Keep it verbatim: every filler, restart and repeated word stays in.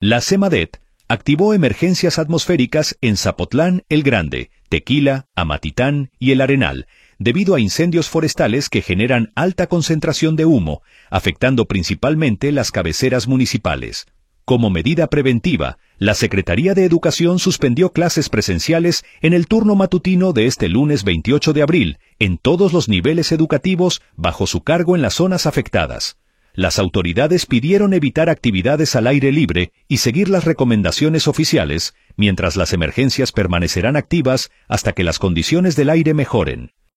La CEMADET activó emergencias atmosféricas en Zapotlán el Grande, Tequila, Amatitán y El Arenal, debido a incendios forestales que generan alta concentración de humo, afectando principalmente las cabeceras municipales. Como medida preventiva, la Secretaría de Educación suspendió clases presenciales en el turno matutino de este lunes veintiocho de abril, en todos los niveles educativos bajo su cargo en las zonas afectadas. Las autoridades pidieron evitar actividades al aire libre y seguir las recomendaciones oficiales, mientras las emergencias permanecerán activas hasta que las condiciones del aire mejoren.